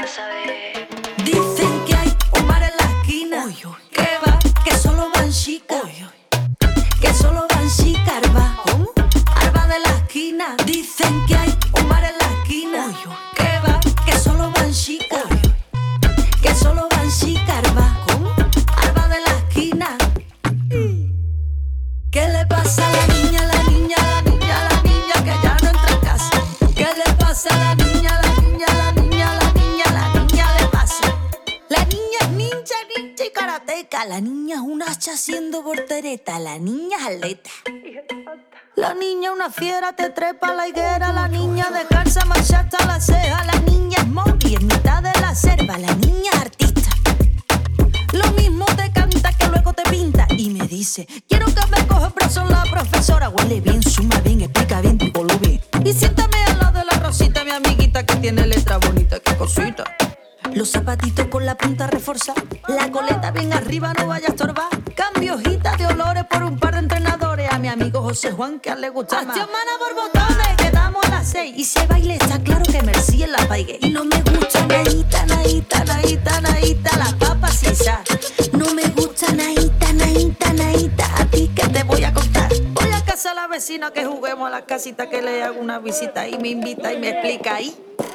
saber. Dicen que hay un mar en la esquina, que va, que solo van chicas, que solo van chicas, arba. Arba de la esquina. Dicen que hay un mar en la esquina, que va, que solo van chicas, que solo van chicas, arba. Arba de la esquina. ¿Qué le pasa a la niña, la niña, la niña, la niña que ya no entra a casa? ¿Qué le pasa a la niña, la niña, la niña, la niña, la niña le pasa? La niña es ninja, ninja y karateca. La niña es un hacha haciendo voltereta. La niña es atleta. La niña una fiera, te trepa a la higuera. La niña descansa, marcha hasta la ceja. La niña es monkey en mitad de la selva. La niña es artista. Lo mismo te canta que luego te pinta. Y me dice, quiero que me coja el brazo la profesora. Huele bien, suma bien, explica bien tu volumen. Y siéntame al lado de la Rosita, mi amiguita que tiene letra bonita, qué cosita. Los zapatitos con la punta reforzada, la coleta bien arriba, no vaya a estorbar. Cambio hojitas de olores por un par de entrenadores. A mi amigo José Juan que a él le gusta más. Acción mana por botones, quedamos a las 6. Y se baile, está claro que Merci en la paigue. Y no me gusta naíta, naíta, naíta, naíta, las papas sin sal. No me gusta naíta, naíta, naíta, a ti que te voy a contar. Voy a casa a la vecina que juguemos a la casita, que le hago una visita y me invita y me explica ahí.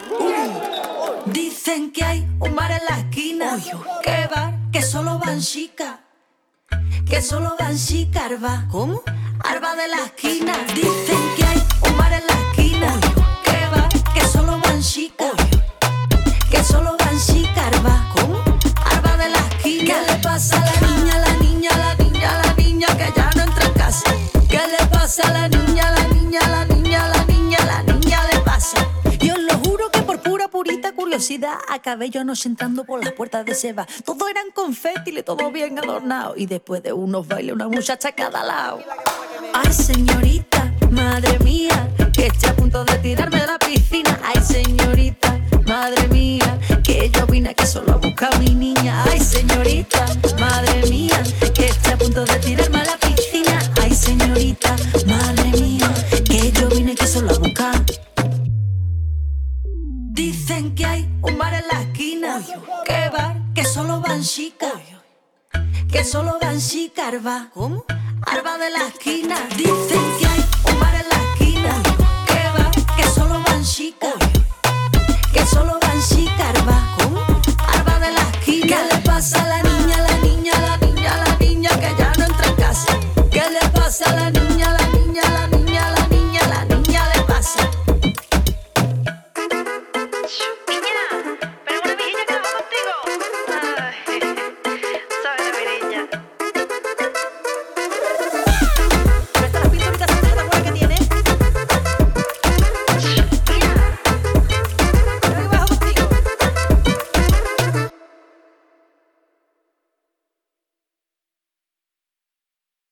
Dicen que hay un mar en la esquina, que bar, que solo van chicas, que solo van chicas, arba. ¿Cómo? Arba de la esquina. Dicen que hay un mar en la esquina, que bar, que solo van chicas, que solo van chicas, arba. ¿Cómo? Arba de la esquina. ¿Qué le pasa a la niña, la niña, la niña, la niña que ya no entra en casa? ¿Qué le pasa a la niña, la niña, la niña, la niña, la niña le pasa? Y os lo juro que por pura purita curiosidad acabé yo anoche entrando por las puertas de Seba. Todo eran confeti, todo bien adornado. Y después de unos bailes, una muchacha a cada lado. Ay, señorita, madre mía, que estoy a punto de tirarme de la piscina. Ay, señorita, madre mía, que yo vine aquí solo a buscar a mi niña. Ay, señorita, madre mía, que estoy a punto de tirarme a la piscina. Ay, señorita, madre mía, que yo vine aquí solo a buscar. Dicen que hay un bar en la esquina, que bar, que solo van chicas, que solo van chicas, arba. ¿Cómo? Arba de la esquina. Dicen que hay un bar en la esquina, que bar, que solo van chicas, que solo van chicas, arba. ¿Cómo? Arba de la esquina. ¿Qué le pasa a la niña, la niña, la niña, la niña que ya no entra en casa? ¿Qué le pasa a la niña?